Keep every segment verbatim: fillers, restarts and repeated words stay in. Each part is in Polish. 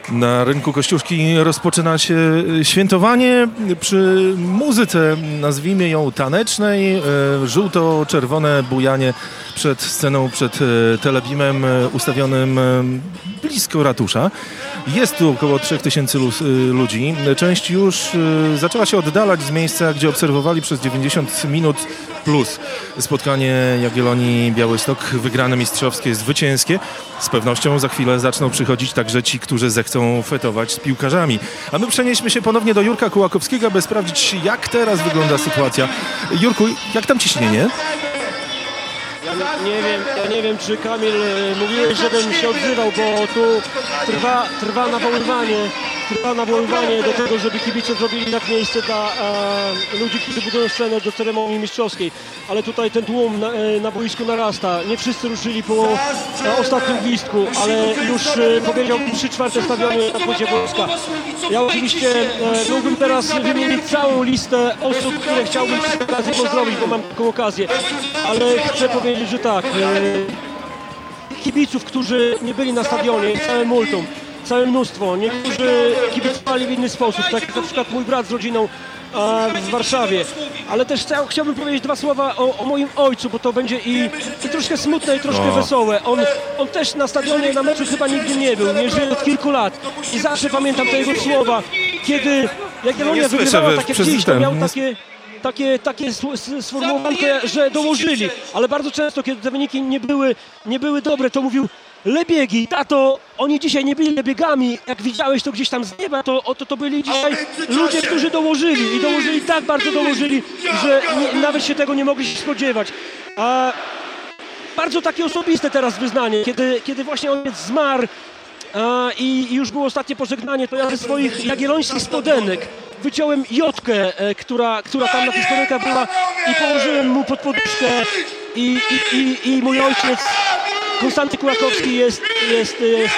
Na rynku Kościuszki rozpoczyna się świętowanie przy muzyce, nazwijmy ją tanecznej, żółto-czerwone bujanie przed sceną, przed telebimem ustawionym blisko ratusza. Jest tu około trzech tysięcy ludzi. Część już zaczęła się oddalać z miejsca, gdzie obserwowali przez dziewięćdziesiąt minut plus spotkanie Jagiellonii Białystok. Wygrane mistrzowskie, zwycięskie. Z pewnością za chwilę zaczną przychodzić także ci, którzy zechcą fetować z piłkarzami. A my przenieśmy się ponownie do Jurka Kułakowskiego, by sprawdzić, jak teraz wygląda sytuacja. Jurku, jak tam ciśnienie? Ja nie wiem, ja nie wiem, czy Kamil mówiłeś, żebym się odzywał, bo tu trwa, trwa nawoływanie, trwa nawoływanie do tego, żeby kibice zrobili tak miejsce dla e, ludzi, którzy budują scenę do ceremonii mistrzowskiej. Ale tutaj ten tłum na, na boisku narasta. Nie wszyscy ruszyli po e, ostatnim gwizdku, ale już e, powiedziałbym trzy czwarte stadionu na płycie boiska. Ja oczywiście e, mógłbym teraz wymienić całą listę osób, które chciałbym przy okazji pozdrowić, bo mam taką okazję. Ale chcę powiedzieć, że tak, e, kibiców, którzy nie byli na stadionie, całe multum, całe mnóstwo. Niektórzy kibicowali w inny sposób, tak jak na przykład mój brat z rodziną a, w Warszawie. Ale też chciał, chciałbym powiedzieć dwa słowa o, o moim ojcu, bo to będzie i, i troszkę smutne, i troszkę o. wesołe. On, on też na stadionie, na meczu chyba nigdy nie był, nie żyje od kilku lat. I zawsze pamiętam te jego słowa, kiedy Jagiellonia wygrywała takie dziś, to miał takie... takie, takie sformułowankę, że dołożyli, ale bardzo często, kiedy te wyniki nie były, nie były dobre, to mówił: Lebiegi, tato, oni dzisiaj nie byli lebiegami, jak widziałeś to gdzieś tam z nieba, to, to, to byli dzisiaj ludzie, którzy dołożyli i dołożyli, tak bardzo dołożyli, że nie, nawet się tego nie mogli się spodziewać. A bardzo takie osobiste teraz wyznanie, kiedy, kiedy właśnie ojciec zmarł, a, i, i już było ostatnie pożegnanie, to ja ze swoich jagiellońskich spodenek wyciąłem jotkę, e, która, która tam na tych spodenkach była, i położyłem mu pod poduszkę, i, i, i, i mój ojciec Konstanty Kułakowski jest, jest, jest,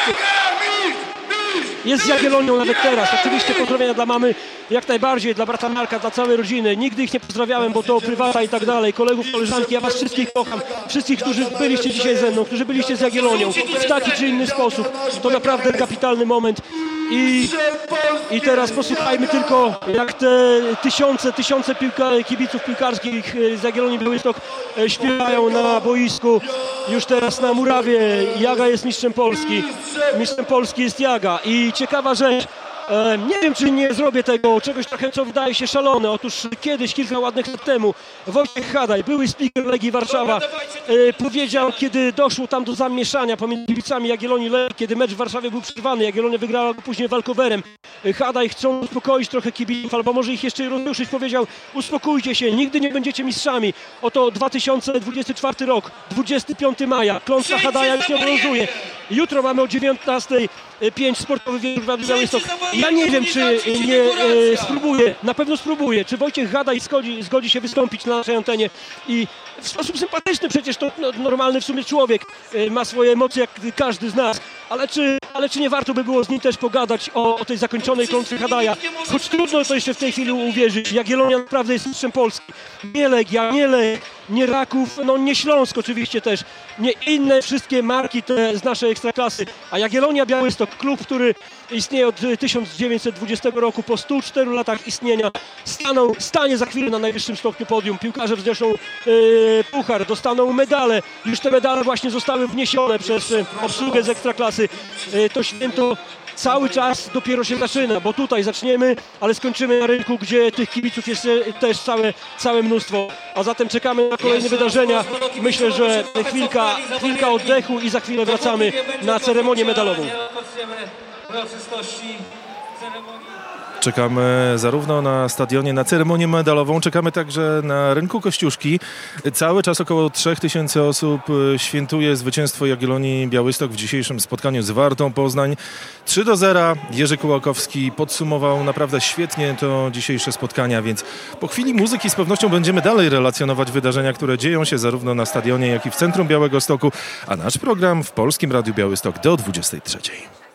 jest z Jagiellonią nawet teraz. Oczywiście pozdrowienia dla mamy jak najbardziej, dla brata Marka, dla całej rodziny. Nigdy ich nie pozdrawiałem, bo to prywata i tak dalej. Kolegów, koleżanki, ja was wszystkich kocham. Wszystkich, którzy byliście dzisiaj ze mną, którzy byliście z Jagiellonią w taki czy inny sposób. To naprawdę kapitalny moment. I, I teraz posłuchajmy tylko, jak te tysiące, tysiące piłka, kibiców piłkarskich z Jagiellonii Białystok śpiewają na boisku. Już teraz na murawie Jaga jest mistrzem Polski. Mistrzem Polski jest Jaga. I ciekawa rzecz, e, nie wiem, czy nie zrobię tego, czegoś trochę, co wydaje się szalone. Otóż kiedyś, kilka ładnych lat temu, Wojciech Hadaj, były speaker Legii Warszawa, e, powiedział, kiedy doszło tam do zamieszania pomiędzy kibicami Jagiellonii Legii, kiedy mecz w Warszawie był przerwany, Jagiellonia wygrała go później walkowerem. Hadaj, chcą uspokoić trochę kibiców, albo może ich jeszcze rozruszyć, powiedział: uspokójcie się, nigdy nie będziecie mistrzami. Oto dwa tysiące dwudziesty czwarty rok, dwudziestego piątego maja, klątwa Hadaja już nie obowiązuje. Jutro mamy o dziewiętnastej pięć sportowy wieczór w Radiu Białystok. Ja nie wiem, czy nie e, spróbuję, na pewno spróbuję, czy Wojciech Hadaj zgodzi, zgodzi się wystąpić na naszej antenie i w sposób sympatyczny, przecież to no, normalny w sumie człowiek, e, ma swoje emocje jak każdy z nas, ale czy, ale czy nie warto by było z nim też pogadać o, o tej zakończonej klątwie Hadaja? Choć trudno to jeszcze w tej chwili uwierzyć, Jagiellonia naprawdę jest mistrzem Polski. Nie Legia, nie Lech, nie Raków, no nie Śląsk oczywiście też, nie inne wszystkie marki te z naszej ekstraklasy, a Jagiellonia Białystok, klub, który istnieje od tysiąc dziewięćset dwudziestego roku, po stu czterech latach istnienia, staną, stanie za chwilę na najwyższym stopniu podium. Piłkarze wzniosą yy, puchar, dostaną medale. Już te medale właśnie zostały wniesione przez yy, obsługę z ekstraklasy. Yy, to święto cały czas dopiero się zaczyna, bo tutaj zaczniemy, ale skończymy na rynku, gdzie tych kibiców jest też całe, całe mnóstwo. A zatem czekamy na kolejne wydarzenia. Myślę, że chwilka, chwilka oddechu i za chwilę wracamy na ceremonię medalową. Czekamy zarówno na stadionie, na ceremonię medalową, czekamy także na rynku Kościuszki. Cały czas około trzech tysięcy osób świętuje zwycięstwo Jagiellonii Białystok w dzisiejszym spotkaniu z Wartą Poznań. trzy do zera. Jerzy Kułakowski podsumował naprawdę świetnie to dzisiejsze spotkania, więc po chwili muzyki z pewnością będziemy dalej relacjonować wydarzenia, które dzieją się zarówno na stadionie, jak i w centrum Białegostoku, a nasz program w Polskim Radiu Białystok do dwudziestej trzeciej.